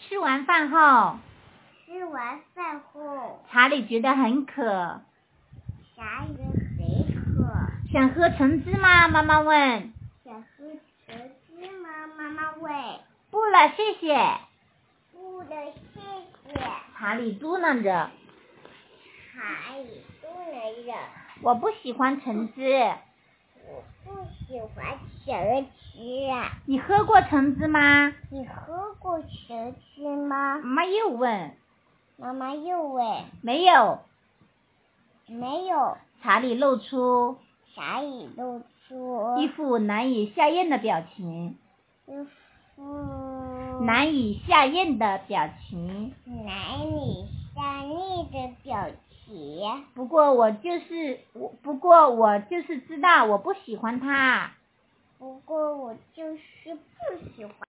吃完饭后，查理觉得很渴。 啥人谁渴？ 想喝橙汁吗？妈妈问。 想喝橙汁吗？妈妈问。 不了，谢谢。 不了，谢谢。 查理嘟囔着。我不喜欢橙汁。 我不喜欢橙汁。 你喝过橙汁吗？ 你喝过橙汁吗？ 妈妈又问。没有。 没有。 查理露出一副难以下咽的表情。难以下咽的表情。不过我就是知道我不喜欢它。 不过我就是不喜欢。